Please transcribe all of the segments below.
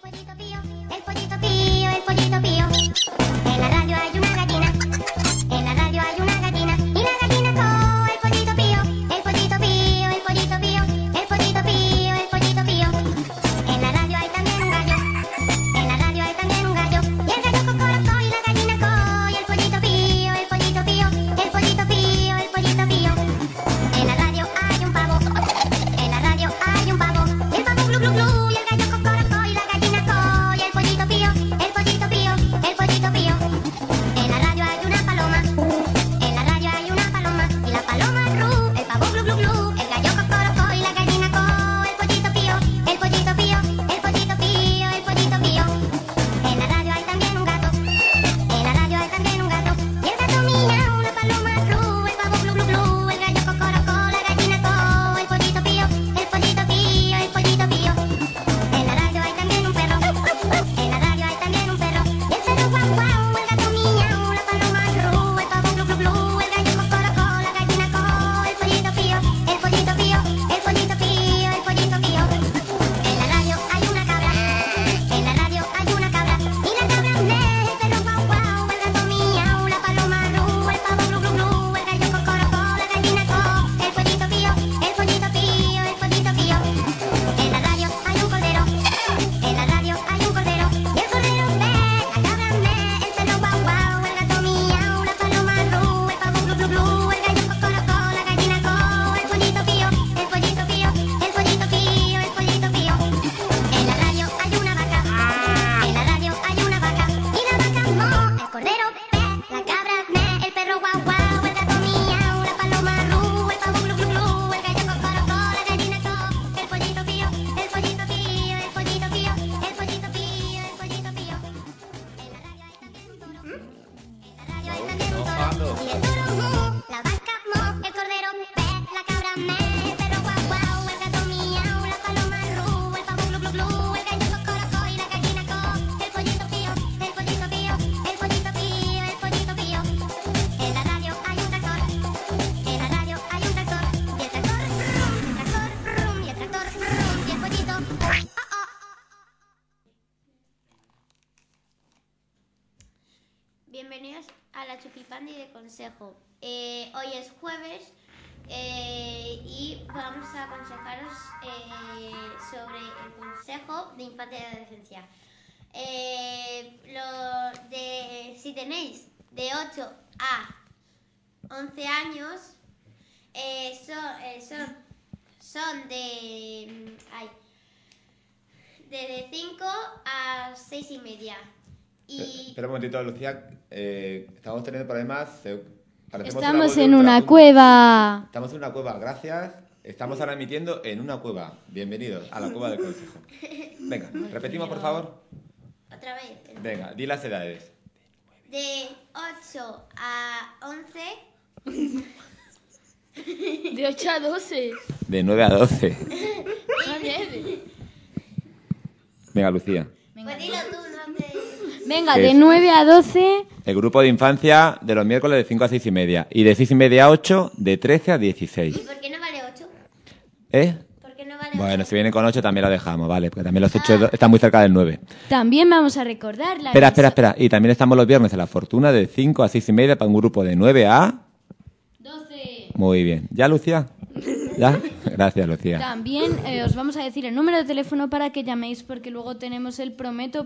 pollito pío, el pollito pío, el pollito pío. En la radio hay una gallina, en la radio hay una gallina, y la gallina coo, el pollito pío, el pollito pío, el pollito pío, el pollito pío, el pollito pío. En la radio hay también un gallo, en la radio hay también un gallo, y el gallo cocorocó y la gallina coo, y el pollito pío, el pollito pío, el pollito pío, el pollito pío. En la radio hay un pavo, en la radio hay un pavo, y el pavo glu glu glu, y el gallo cocorocó y la gallina coo, y el pollito pío, el pollito pío, el pollito pío. En la radio hay una paloma, en la radio hay una paloma, y la paloma ru, el pavo glu glu glu, el gallo cocorocó y la gallina coo, el pollito pío, el pollito pío, el pollito pío, el pollito pío. En la radio hay también un gato, en la radio hay también un gato, y el gato miau, la paloma ru, el pavo glu glu glu, el gallo cocorocó, la gallina coo, el pollito pío, el pollito pío, el pollito pío. En la radio hay también un perro, en la radio hay también un perro, y el perro guau guau, el gato miau, la paloma ru, el pavo glu glu glu, el gallo cocorocó, la gallina coo, el pollito pío, el pollito pío, el pollito pío, el pollito pío. En la radio hay una cabra, en la radio hay una cabra, y la cabra me, el perro guau guau, el gato miau, la paloma ru, el pavo glu glu glu, el gallo cocorocó, la gallina coo, el pollito pío, el pollito pío, el pollito pío. En la radio hay un cordero, en la radio hay un cordero, y el cordero me, la cabra me, el perro guau guau, el gato miau, la paloma ru, el pavo glu glu glu, el gallo cocorocó, la gallina coo, el pollito pío, el pollito pío, el pollito pío, el pollito pío. En la radio hay una vaca, en la radio hay una vaca, y la vaca mo, el cordero pe, la cabra me, el perro guau guau, el gato miau, la paloma ru, el pavo glu glu glu, el gallo cocorocó, la gallina coo, el pollito pío, el pollito pío, el pollito pío, el pollito pío, el pollito pío. En la radio hay también un toro, en la radio hay también un toro, y el toro mu, la vaca mo, el cordero pe, la cabra me, el perro guau guau, el gato miau, la paloma ru, el pavo glu glu glu, el gallo cocorocó y la gallina coo, el pollito pío, el pollito pío, el pollito pío, el pollito pío. En la radio hay un tractor, en la radio hay un tractor, y el tractor rum, y el tractor rum, y el pollito oh, oh. Bienvenidos a la Chupipandi de Consejo. Hoy es jueves y vamos a aconsejaros sobre el Consejo de Infancia y Adolescencia. Si tenéis de 8 a 11 años, son de 5 a 6 y media. Y Espera un momentito, Lucía. Estamos teniendo problemas. Estamos en una cueva. Estamos en una cueva, gracias. Estamos ahora emitiendo en una cueva. Bienvenidos a la cueva del consejo. Venga, repetimos, por favor. otra vez. Venga, di las edades. De 8 a 11. De 8 a 12. De 9 a 12. Joder. Venga, Lucía. Pues dilo tú, no te... Venga, ¿Qué de es? 9 a 12. El grupo de infancia de los miércoles de 5 a 6 y media. Y de 6 y media a 8, de 13 a 16. ¿Y por qué no vale 8? ¿Eh? ¿Por qué no vale 8? Bueno, si vienen con 8 también lo dejamos, ¿vale? Porque también los 8 están muy cerca del 9. También vamos a recordar la Espera. Y también estamos los viernes en La Fortuna de 5 a 6 y media para un grupo de 9 a... 12. Muy bien. ¿Ya, Lucía? ¿Ya? Gracias, Lucía. También os vamos a decir el número de teléfono para que llaméis, porque luego tenemos el prometo.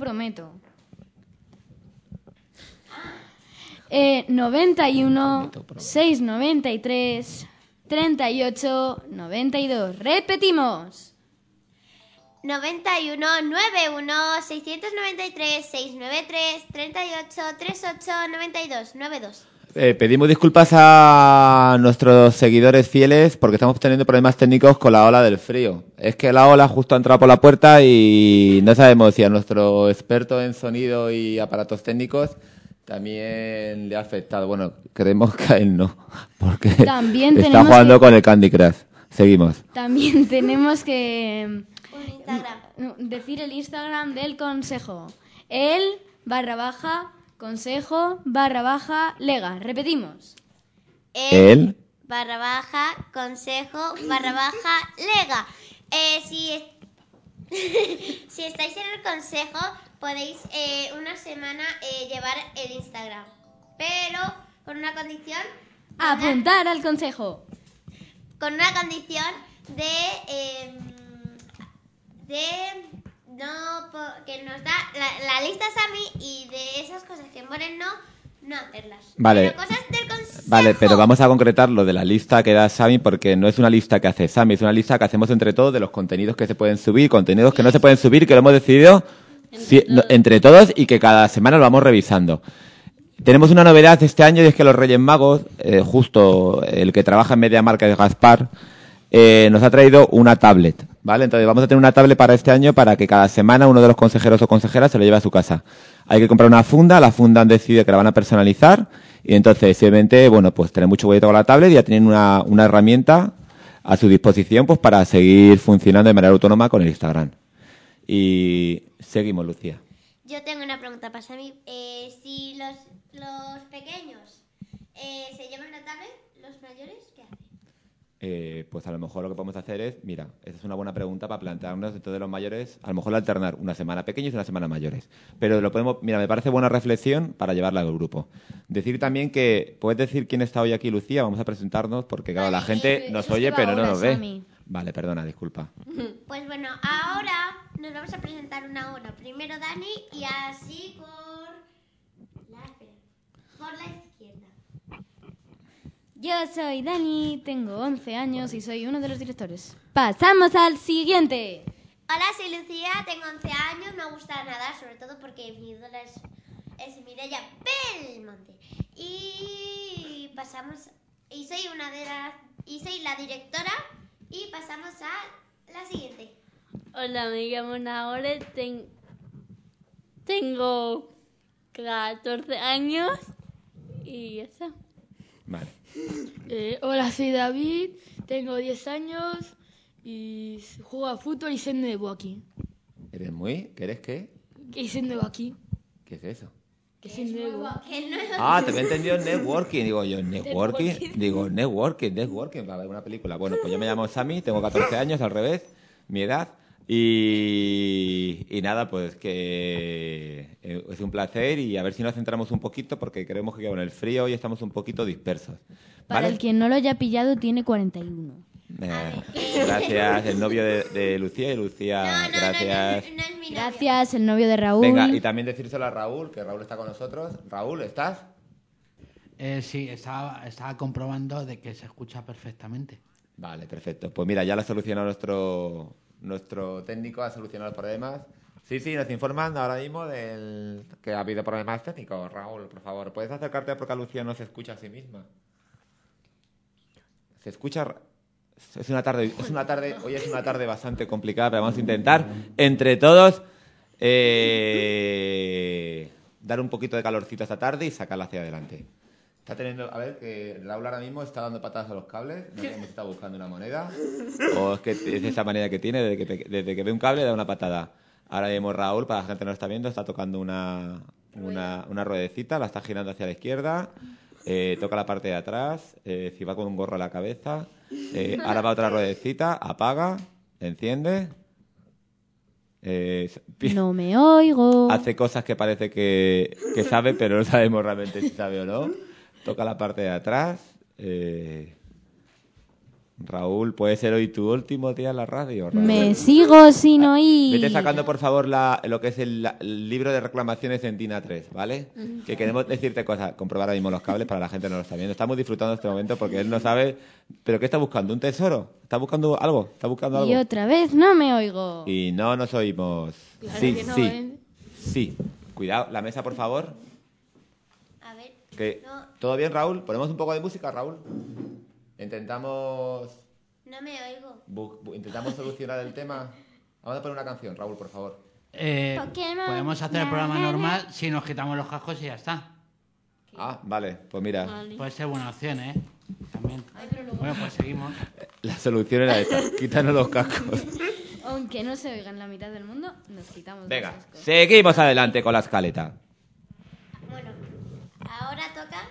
91 693 38 92. Repetimos. 91 91 693 693 38 38 92 92. Pedimos disculpas a nuestros seguidores fieles porque estamos teniendo problemas técnicos con la ola del frío. Es que la ola justo ha entrado por la puerta y no sabemos si a nuestro experto en sonido y aparatos técnicos también le ha afectado. Bueno, creemos que a él no, porque También está tenemos jugando que- con el Candy Crush. Seguimos. También tenemos que Un Instagram. decir el Instagram del consejo. @consejo_lega. Repetimos. Él. _consejo _lega. Si Si estáis en el consejo, podéis una semana llevar el Instagram. Pero con una condición... Apuntar al consejo. Con una condición que nos da la lista Sammy y de esas cosas que ponen no hacerlas. Vale. Pero cosas del consejo. Vale, pero vamos a concretar lo de la lista que da Sammy porque no es una lista que hace Sammy, es una lista que hacemos entre todos de los contenidos que se pueden subir, contenidos que no se pueden subir, que lo hemos decidido entre todos y que cada semana lo vamos revisando. Tenemos una novedad este año y es que los Reyes Magos, justo el que trabaja en MediaMarkt, que es Gaspar, nos ha traído una tablet, ¿vale? Entonces vamos a tener una tablet para este año para que cada semana uno de los consejeros o consejeras se lo lleve a su casa. Hay que comprar una funda, la funda han decidido que la van a personalizar y entonces simplemente, bueno, pues tener mucho cuidado con la tablet y ya tienen una herramienta a su disposición pues para seguir funcionando de manera autónoma con el Instagram. Y seguimos, Lucía. Yo tengo una pregunta para Sammy. Si los pequeños se llevan la tablet, los mayores, ¿qué hacen? Pues a lo mejor lo que podemos hacer es, mira, esa es una buena pregunta para plantearnos dentro de los mayores, a lo mejor alternar una semana pequeños y una semana mayores. Pero lo podemos, mira, me parece buena reflexión para llevarla al grupo. Decir también que, ¿puedes decir quién está hoy aquí, Lucía? Vamos a presentarnos porque, claro, la gente nos oye pero no nos ve. Sammy. Vale, perdona, disculpa. Pues bueno, ahora nos vamos a presentar una hora. Primero Dani y así por la izquierda. Yo soy Dani, tengo 11 años y soy uno de los directores. ¡Pasamos al siguiente! Hola, soy Lucía, tengo 11 años, me gusta nadar, sobre todo porque mi ídola es Mireia Belmonte. Y soy la directora y pasamos a la siguiente. Hola, me llamo Nahore, tengo 14 años y ya está. Vale. Hola, soy David, tengo 10 años y juego a fútbol y soy nuevo aquí. ¿Eres muy? ¿Qué eres qué? ¿Qué soy nuevo aquí? ¿Qué es eso? Que soy nuevo. Que no es Ah, te había entendido networking. Digo yo, networking. Digo, networking. Va a ver una película. Bueno, pues yo me llamo Sammy, tengo 14 años, al revés, mi edad. Y nada, pues que es un placer y a ver si nos centramos un poquito porque creemos que con el frío hoy estamos un poquito dispersos. Para ¿Vale? el que no lo haya pillado, tiene 41. Gracias, el novio de Lucía y Lucía, gracias. No es mi novio. Gracias, el novio de Raúl. Venga, y también decírselo a Raúl, que Raúl está con nosotros. Raúl, ¿estás? Sí, estaba comprobando de que se escucha perfectamente. Vale, perfecto. Pues mira, ya lo ha solucionado nuestro técnico, ha solucionado los problemas. Sí, nos informan ahora mismo del que ha habido problemas técnicos. Raúl, por favor, ¿puedes acercarte porque Lucía no se escucha a sí misma? Se escucha... hoy es una tarde bastante complicada, pero vamos a intentar entre todos dar un poquito de calorcito esta tarde y sacarla hacia adelante. Está teniendo, a ver, que Raúl ahora mismo está dando patadas a los cables, no sé si está buscando una moneda, o es que es esa manera que tiene, desde que ve un cable da una patada. Ahora mismo Raúl, para la gente que no lo está viendo, está tocando una ruedecita, la está girando hacia la izquierda, toca la parte de atrás, si va con un gorro a la cabeza, ahora va otra ruedecita, apaga, enciende, No me oigo. hace cosas que parece que sabe, pero no sabemos realmente si sabe o no. Toca la parte de atrás. Raúl, ¿puede ser hoy tu último día en la radio? Raúl? Me sigo sin oír. Vete sacando, por favor, lo que es el libro de reclamaciones en DIN A3, ¿vale? Que queremos decirte cosas. Comprobar ahora mismo los cables para la gente que no lo está viendo. Estamos disfrutando este momento porque él no sabe... ¿Pero qué está buscando? ¿Un tesoro? ¿Está buscando algo? ¿Está buscando algo? Y otra vez no me oigo. Y no nos oímos. Claro Sí, que no, sí. ¿eh? Sí. Cuidado, la mesa, por favor. A ver. No. ¿Todo bien, Raúl? ¿Ponemos un poco de música, Raúl? Intentamos solucionar el tema. Vamos a poner una canción, Raúl, por favor. Pokémon, Podemos hacer el programa normal si nos quitamos los cascos y ya está. Ah, vale, pues mira. Puede ser buena opción, ¿eh? También. Bueno, pues seguimos. La solución era esta. Quítanos los cascos. Aunque no se oiga en la mitad del mundo, nos quitamos Venga, los cascos. seguimos adelante con la escaleta. Bueno, ahora toca...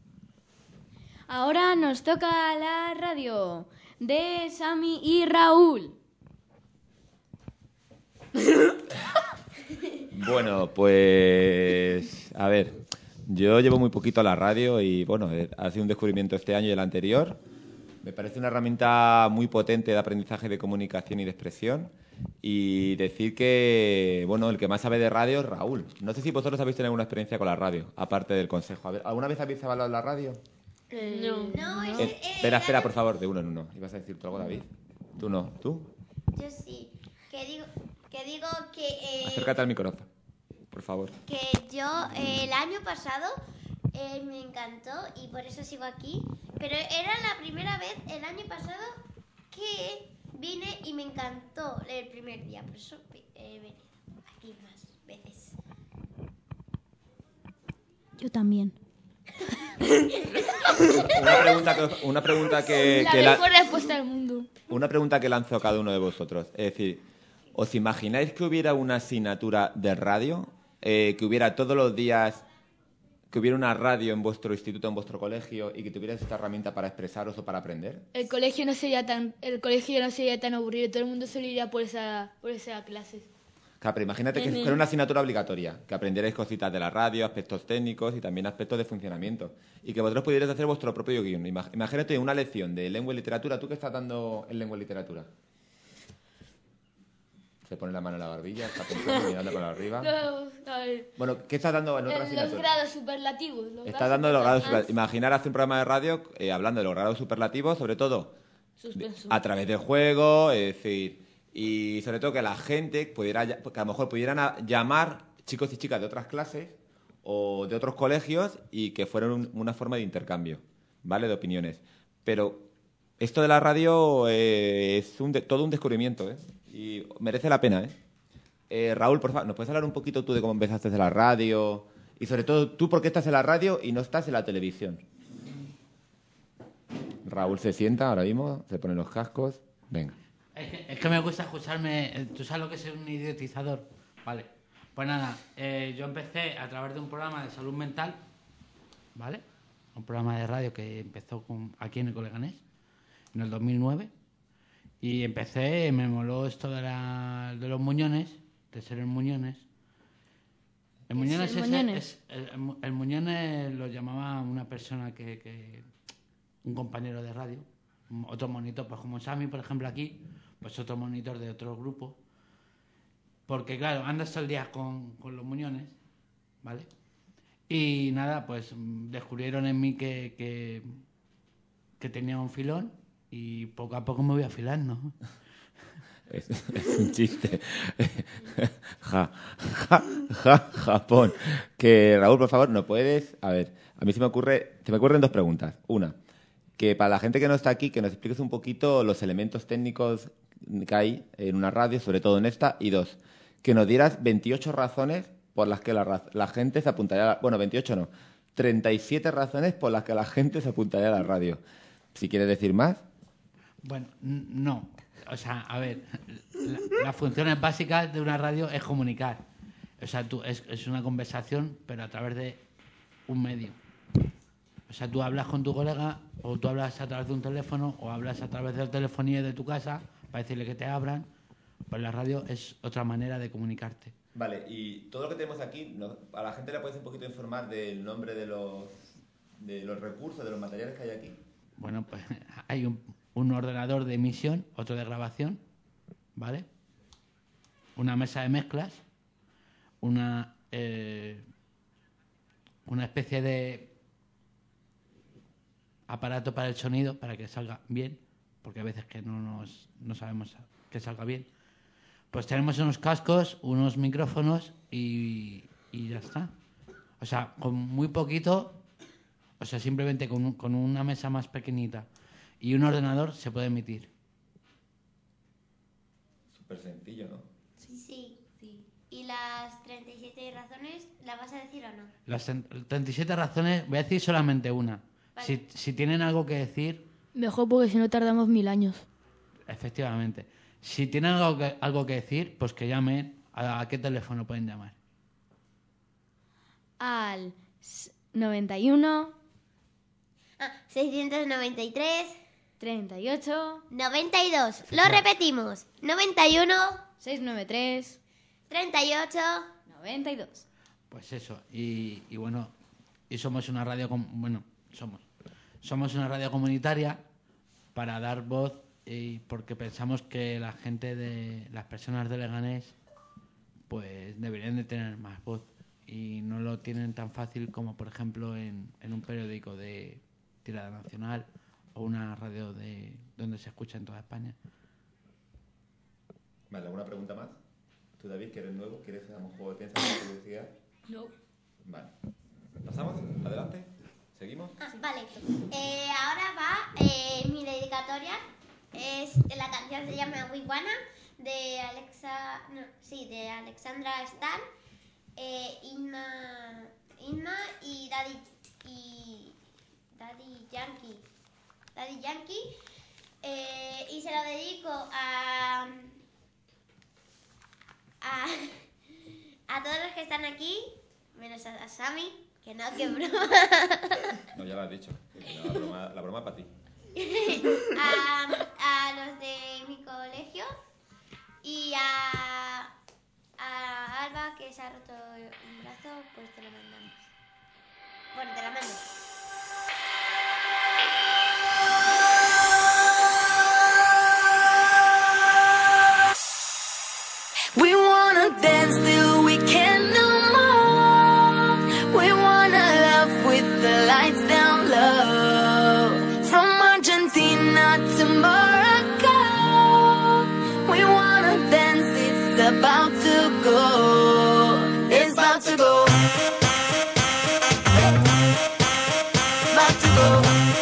Ahora nos toca la radio de Sammy y Raúl. Bueno, pues a ver, yo llevo muy poquito a la radio y bueno, ha sido un descubrimiento este año y el anterior. Me parece una herramienta muy potente de aprendizaje de comunicación y de expresión. Y decir que, bueno, el que más sabe de radio es Raúl. No sé si vosotros habéis tenido alguna experiencia con la radio, aparte del consejo. A ver, ¿alguna vez habéis hablado de la radio? No. No, Espera, por favor, de uno en uno. ¿Ibas a decir tú algo, David? ¿Tú no? ¿Tú? Yo sí. Que digo que... Acércate al micrófono, por favor. que yo el año pasado me encantó y por eso sigo aquí, pero era la primera vez el año pasado que vine y me encantó el primer día, por eso he venido aquí más veces. Yo también. Una pregunta que La mejor respuesta del mundo. una pregunta que lanzo a cada uno de vosotros. Es decir, ¿os imagináis que hubiera una asignatura de radio? Que hubiera todos los días, que hubiera una radio en vuestro instituto, en vuestro colegio, y que tuvierais esta herramienta para expresaros o para aprender. El colegio no sería tan aburrido, todo el mundo se iría por esa clase. Claro, pero imagínate que fuera una asignatura obligatoria, que aprendierais cositas de la radio, aspectos técnicos y también aspectos de funcionamiento. Y que vosotros pudierais hacer vuestro propio guión. Imagínate una lección de lengua y literatura. ¿Tú qué estás dando en lengua y literatura? Se pone la mano en la barbilla, está pensando, mirando para arriba. Bueno, ¿qué estás dando en otra asignatura? Los grados superlativos. Estás dando los grados superlativos. Imaginar hacer un programa de radio hablando de los grados superlativos, sobre todo a través del juego, es decir, y sobre todo que la gente pudiera, que a lo mejor pudieran llamar chicos y chicas de otras clases o de otros colegios y que fueran una forma de intercambio, ¿vale? De opiniones. Pero esto de la radio es todo un descubrimiento, ¿eh? Y merece la pena, ¿eh? Raúl, por favor, ¿nos puedes hablar un poquito tú de cómo empezaste en la radio? Y sobre todo, ¿tú por qué estás en la radio y no estás en la televisión? Raúl se sienta ahora mismo, se pone los cascos. Venga. Es que me gusta escucharme. ¿Tú sabes lo que es un idiotizador? Vale. Pues nada, yo empecé a través de un programa de salud mental, ¿vale? Un programa de radio que empezó aquí en el Coleganés, en el 2009. Y empecé, me moló esto de los muñones, de ser el muñones. El muñones el muñones lo llamaba una persona un compañero de radio, otro monitor, pues como Sammy, por ejemplo, aquí, pues otro monitor de otro grupo. Porque claro, andas todo el día con los muñones, ¿vale? Y nada, pues descubrieron en mí que tenía un filón. Y poco a poco me voy afilando. Es un chiste. Japón. Que Raúl, por favor, ¿no puedes? A ver, a mí se me ocurren dos preguntas. Una, que para la gente que no está aquí, que nos expliques un poquito los elementos técnicos que hay en una radio, sobre todo en esta. Y dos, que nos dieras 28 razones por las que la gente se apuntaría bueno, 28 no, 37 razones por las que la gente se apuntaría a la radio. Si quieres decir más. Bueno, no. O sea, a ver, las funciones básicas de una radio es comunicar. O sea, es una conversación, pero a través de un medio. O sea, tú hablas con tu colega, o tú hablas a través de un teléfono, o hablas a través de la telefonía de tu casa para decirle que te abran. Pues la radio es otra manera de comunicarte. Vale, y todo lo que tenemos aquí, a la gente le puedes un poquito informar del nombre de los recursos, de los materiales que hay aquí. Bueno, pues hay un ordenador de emisión, otro de grabación, ¿vale? Una mesa de mezclas, una especie de aparato para el sonido, para que salga bien, porque a veces que no sabemos que salga bien. Pues tenemos unos cascos, unos micrófonos y ya está. O sea, con muy poquito. O sea, simplemente con una mesa más pequeñita y un ordenador se puede emitir. Súper sencillo, ¿no? Sí. ¿Y las 37 razones las vas a decir o no? Las 37 razones, voy a decir solamente una. Vale. Si tienen algo que decir... Mejor, porque si no tardamos 1000 años. Efectivamente. Si tienen algo que decir, pues que llamen. ¿A qué teléfono pueden llamar? Al 91... 693 38 92. Lo repetimos. 91 693 38. 92. Pues eso, y bueno, y somos una radio, somos una radio comunitaria para dar voz y porque pensamos que la gente las personas de Leganés pues deberían de tener más voz y no lo tienen tan fácil como por ejemplo en un periódico de tirada nacional o una radio donde se escucha en toda España. Vale, ¿alguna pregunta más? ¿Tú, David, que eres nuevo? ¿Quieres que hagamos un juego de piensa con publicidad? No. Vale. ¿Pasamos? ¿Adelante? ¿Seguimos? Vale. Ahora va mi dedicatoria. La canción se llama We Wanna de Alexandra Stan, Inma y Daddy Yankee. Y se lo dedico a todos los que están aquí, menos a Sammy, que no, que broma. No, ya lo has dicho. La broma para ti. A los de mi colegio y a Alba, que se ha roto un brazo, pues te lo mandamos. Bueno, te la mando. We wanna dance till we can no more. We wanna love with the lights down low. From Argentina to Morocco. We wanna dance, it's about to go. It's about to go. About to go.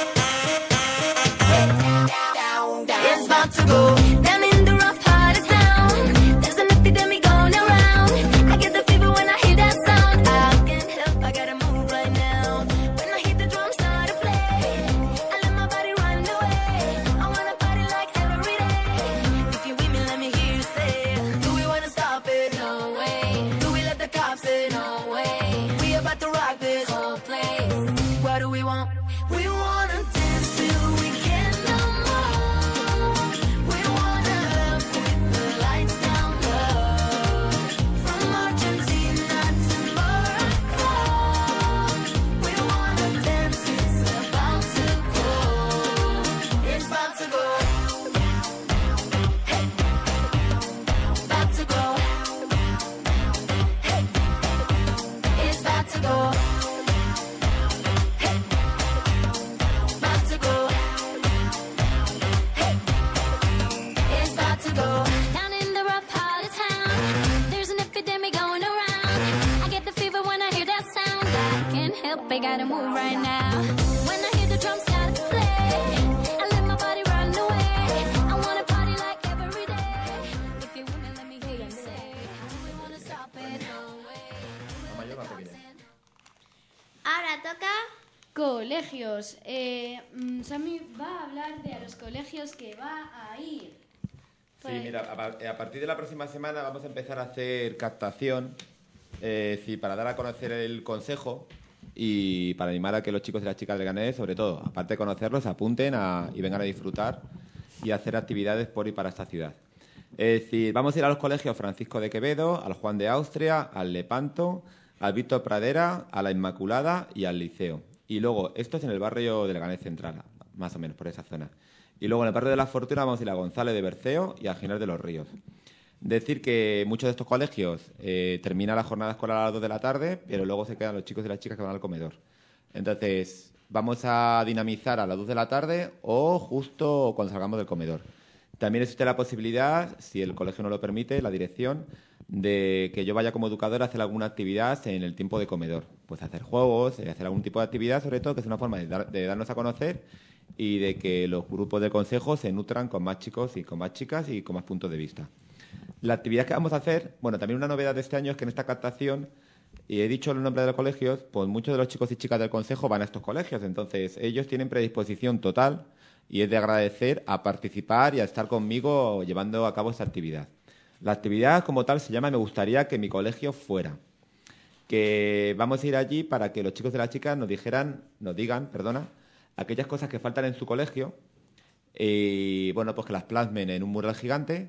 It's about to go. Down in the rough, heart is down. There's an epidemic going around. I get the fever when I hear that sound. I can't help, I gotta move right now. When I hear the drums start to play, I let my body run away. I wanna party like every day. If you're with me, let me hear you say, do we wanna stop it? No way. Do we let the cops say, no way? We about to rock this whole place. What do we want? We wanna dance till we can no more. We wanna love with the lights down low. From Argentina to Morocco. We wanna dance, it's about to go. It's about to go. Hey. About to go. Hey. It's about to go. Hey. About to go. Hey. It's about to go. Down in the rough part of town, there's an epidemic going around. I get the fever when I hear that sound. I can't help, I gotta move right now. When I hear the drums start to play, I let my body run away. I wanna party like every day. If you're with me, let me hear you say, do we wanna stop it? No way. ¿La mayor o la pequeña? Ahora toca. Colegios. Sammy va a hablar de a los colegios que va a ir. Sí, mira, a partir de la próxima semana vamos a empezar a hacer captación para dar a conocer el consejo y para animar a que los chicos y las chicas de Leganés, sobre todo, aparte de conocerlos, apunten y vengan a disfrutar y a hacer actividades por y para esta ciudad. Es decir, vamos a ir a los colegios Francisco de Quevedo, al Juan de Austria, al Lepanto, al Víctor Pradera, a la Inmaculada y al Liceo. Y luego, esto es en el barrio de Leganés Central, más o menos por esa zona. Y luego en el barrio de La Fortuna vamos a ir a González de Berceo y a Giner de los Ríos. Decir que muchos de estos colegios termina la jornada escolar a las 2 de la tarde, pero luego se quedan los chicos y las chicas que van al comedor. Entonces, vamos a dinamizar a las 2 de la tarde o justo cuando salgamos del comedor. También existe la posibilidad, si el colegio no lo permite, la dirección, de que yo vaya como educador a hacer alguna actividad en el tiempo de comedor. Pues hacer juegos, hacer algún tipo de actividad, sobre todo, que es una forma de darnos a conocer y de que los grupos del consejo se nutran con más chicos y con más chicas y con más puntos de vista. La actividad que vamos a hacer, bueno, también una novedad de este año es que en esta captación, y he dicho el nombre de los colegios, pues muchos de los chicos y chicas del consejo van a estos colegios, entonces ellos tienen predisposición total y es de agradecer a participar y a estar conmigo llevando a cabo esta actividad. La actividad como tal se llama Me gustaría que mi colegio fuera, que vamos a ir allí para que los chicos y las chicas nos digan, aquellas cosas que faltan en su colegio y, bueno, pues que las plasmen en un mural gigante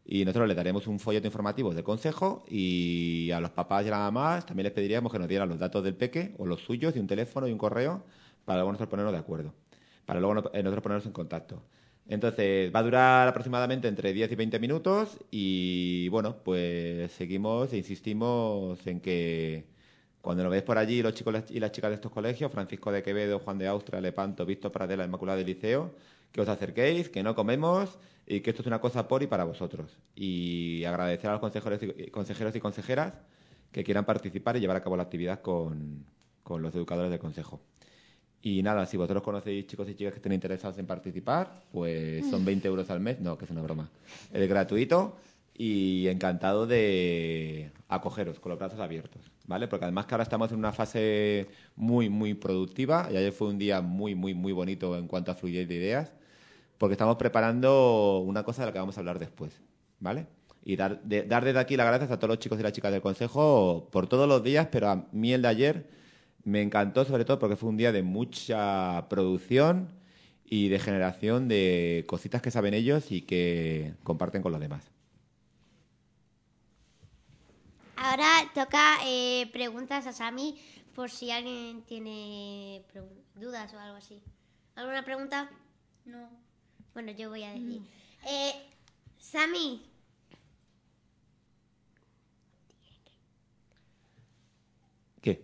y nosotros les daremos un folleto informativo del consejo y a los papás y a las mamás también les pediríamos que nos dieran los datos del peque o los suyos y un teléfono y un correo para luego nosotros ponernos de acuerdo, para luego nosotros ponernos en contacto. Entonces, va a durar aproximadamente entre 10 y 20 minutos y, bueno, pues seguimos e insistimos en que cuando nos veis por allí los chicos y las chicas de estos colegios, Francisco de Quevedo, Juan de Austria, Lepanto, Víctor Pradela, Inmaculada del Liceo, que os acerquéis, que no comemos y que esto es una cosa por y para vosotros. Y agradecer a los consejeros y consejeras que quieran participar y llevar a cabo la actividad con los educadores del consejo. Y nada, si vosotros conocéis chicos y chicas que estén interesados en participar, pues son 20 euros al mes. No, que es una broma. Es gratuito y encantado de acogeros con los brazos abiertos, ¿vale? Porque además que ahora estamos en una fase muy, muy productiva y ayer fue un día muy, muy, muy bonito en cuanto a fluidez de ideas, porque estamos preparando una cosa de la que vamos a hablar después, ¿vale? Y dar desde aquí las gracias a todos los chicos y las chicas del consejo por todos los días, pero a mí el de ayer me encantó sobre todo porque fue un día de mucha producción y de generación de cositas que saben ellos y que comparten con los demás. Ahora toca preguntas a Sami por si alguien tiene dudas o algo así. ¿Alguna pregunta? No. Bueno, yo voy a decir. Sami. ¿Qué?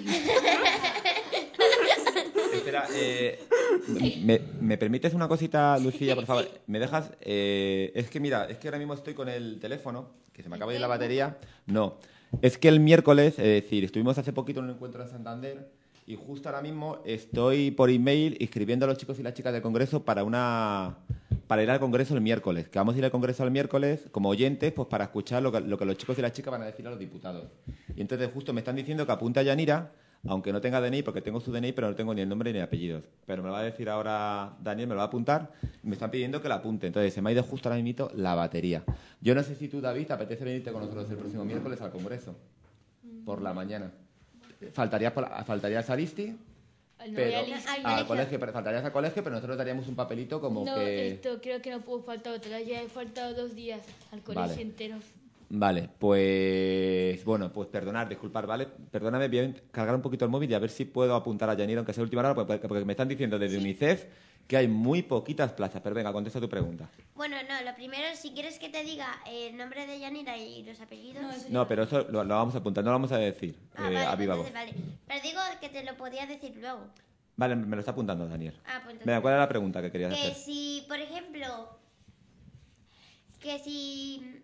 Espera, ¿me permites una cosita, Lucía, por favor? ¿Me dejas? Es que mira, es que ahora mismo estoy con el teléfono, que se me acaba de ir la batería. No, es que el miércoles, es decir, estuvimos hace poquito en un encuentro en Santander y justo ahora mismo estoy por email inscribiendo a los chicos y las chicas del Congreso para ir al Congreso el miércoles. Que vamos a ir al Congreso el miércoles como oyentes, pues para escuchar lo que los chicos y las chicas van a decir a los diputados. Y entonces justo me están diciendo que apunte a Yanira, aunque no tenga DNI, porque tengo su DNI, pero no tengo ni el nombre ni el apellidos. Pero me lo va a decir ahora Daniel, me lo va a apuntar, y me están pidiendo que la apunte. Entonces se me ha ido justo ahora mismo la batería. Yo no sé si tú, David, te apetece venirte con nosotros el próximo miércoles al Congreso, por la mañana. Faltaría Saristi, pero al colegio, pero faltarías al colegio, pero nosotros daríamos un papelito como no, que... esto creo que no puedo faltar otra. Ya he faltado 2 días al colegio Vale. entero. Vale, pues bueno, pues disculpar, ¿vale? Perdóname, voy a cargar un poquito el móvil y a ver si puedo apuntar a Yanira, aunque sea última hora, porque me están diciendo desde UNICEF que hay muy poquitas plazas. Pero venga, contesta tu pregunta. Bueno, no, lo primero, si quieres que te diga el nombre de Yanira y los apellidos. No, pero eso lo vamos a apuntar, no lo vamos a decir Vale, a viva voz. entonces, vale. Pero digo que te lo podía decir luego. Vale, me lo está apuntando Daniel. Pues entonces, Venga, ¿cuál era la pregunta que querías que hacer? si, por ejemplo, que si...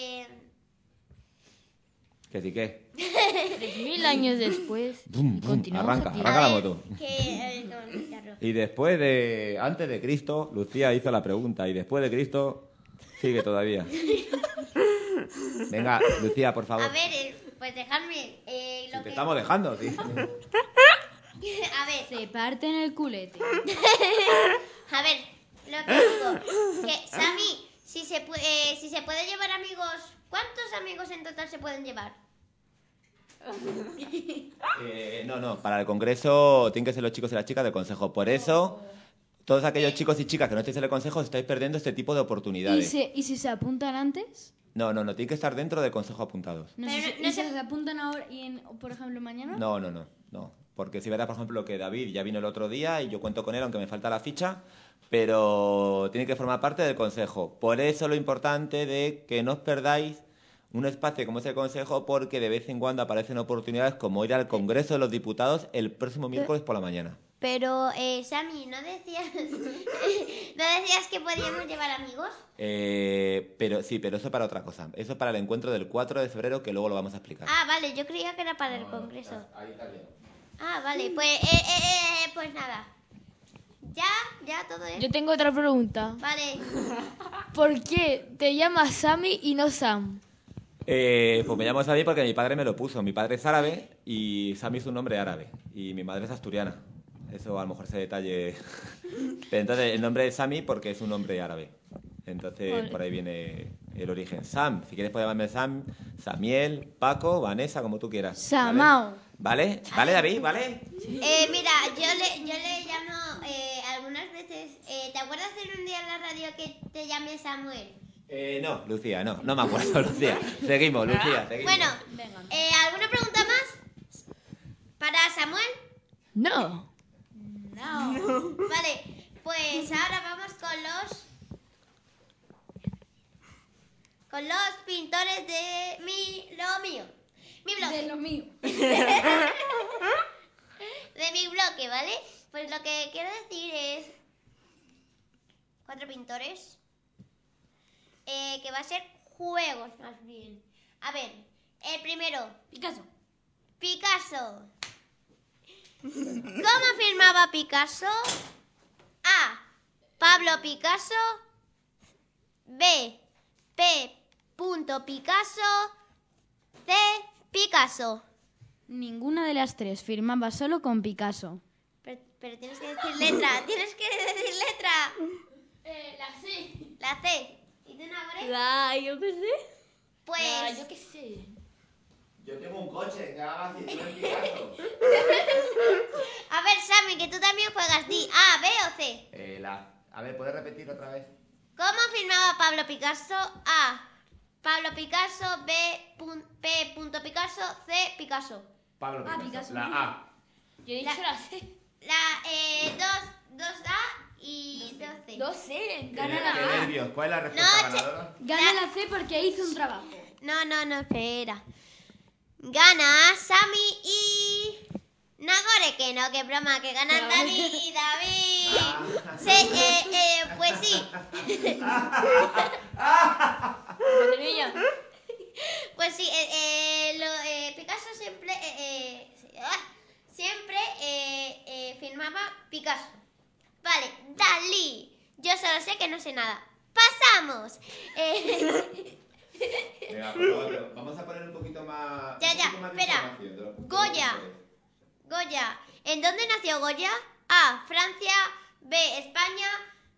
¿Que sí qué? 3000 años después. Bum, y bum, continuamos arranca aquí. la moto. Que, Y después de... Antes de Cristo, Lucía hizo la pregunta. Y después de Cristo, sigue todavía. Venga, Lucía, por favor. a ver, pues dejadme Si lo te que... estamos dejando, tío. A ver, Se parten el culete. a ver, lo que digo, que Sami, si se puede llevar amigos, ¿cuántos amigos en total se pueden llevar? No, para el Congreso tienen que ser los chicos y las chicas del Consejo. Por eso, todos aquellos chicos y chicas que no estáis en el Consejo estáis perdiendo este tipo de oportunidades. ¿Y si se apuntan antes? No, tienen que estar dentro del Consejo apuntados. No, Pero si no se apuntan ahora y, por ejemplo, mañana. No. Porque si verás, por ejemplo, que David ya vino el otro día y yo cuento con él, aunque me falta la ficha, pero tiene que formar parte del Consejo. Por eso lo importante de que no os perdáis un espacio como es el Consejo, porque de vez en cuando aparecen oportunidades como ir al Congreso de los Diputados el próximo miércoles por la mañana. Pero, Sami, ¿no decías que podíamos llevar amigos? Pero eso para otra cosa. Eso es para el encuentro del 4 de febrero, que luego lo vamos a explicar. Ah, vale, yo creía que era para el Congreso. Ahí está bien. Ah, vale, pues nada. Ya todo es. Yo tengo otra pregunta. Vale. ¿Por qué te llamas Sami y no Sam? Pues me llamo Sami porque mi padre me lo puso. Mi padre es árabe y Sami es un nombre árabe. Y mi madre es asturiana. Eso a lo mejor ese detalle. Pero entonces el nombre es Sami porque es un nombre árabe. Entonces Vale. por ahí viene el origen. Sam, si quieres puedes llamarme Sam, Samiel, Paco, Vanessa, como tú quieras. Samao. ¿Vale? ¿Vale, David? ¿Vale? Mira, yo le llamo algunas veces. ¿Te acuerdas de un día en la radio que te llamé Samuel? No, Lucía, no me acuerdo, Lucía. Seguimos, Lucía, seguimos. Bueno, ¿alguna pregunta más? ¿Para Samuel? No. Vale, pues ahora vamos con los pintores de lo mío. Mi bloque. De lo mío. De mi bloque, ¿vale? Pues lo que quiero decir es 4 pintores que va a ser juegos más bien. A ver, el primero, Picasso. ¿Cómo firmaba Picasso? A. Pablo Picasso. B. P. Picasso. C. Picasso. Ninguna de las tres firmaba solo con Picasso. Pero tienes que decir letra. Tienes que decir letra. La C. La C. ¿Y tú, Nagore? Yo qué sé. Pues... Yo qué sé. Yo tengo un coche que haga así, tú en Picasso. A ver, Sammy, que tú también juegas. Di A, B o C. A ver, ¿puedes repetir otra vez? ¿Cómo firmaba Pablo Picasso? A. Pablo Picasso. B. P. Picasso. C. Picasso. Pablo Picasso. Picasso. La A. Yo he dicho la C. La 2 A y 2 C. 2C. Gana Qué la A. nervios. ¿Cuál es la respuesta No, ganadora? Gana la C porque hizo un trabajo. No, espera. Gana Sammy y... Nagore, que no, que broma, que ganan Dani y David. Pues sí. Pues sí, Picasso siempre firmaba Picasso. Vale, Dalí. Yo solo sé que no sé nada. ¡Pasamos! Venga, por favor, vamos a poner un poquito más. Ya, un poquito más de espera. información de los Goya. pintores. Goya. ¿En dónde nació Goya? A. Francia. B. España.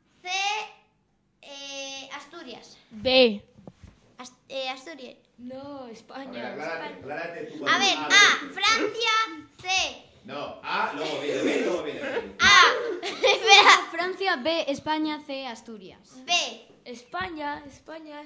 C. Asturias. B. Asturias. No, A ver, España. aclárate tú. A ver, cuando- A. Francia. C. No, A, luego viene B, luego viene B. A. Espera. Francia, B, España, C, Asturias. B. España. España.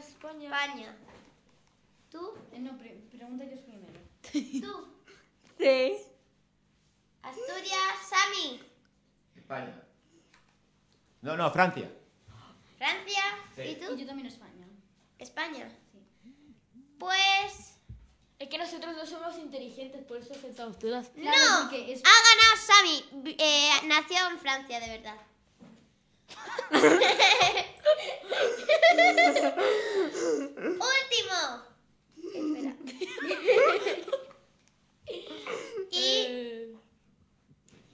¿Tú? No, pregunta yo primero. ¿Tú? Sí. Asturias. Sammy. España. No, Francia. Francia. Sí. ¿Y Y tú? yo también España. España. Pues... Es que nosotros no somos inteligentes, por eso aceptamos todas. Claro, no. porque es- Ha ganado Sammy. Nació en Francia, de verdad. Último.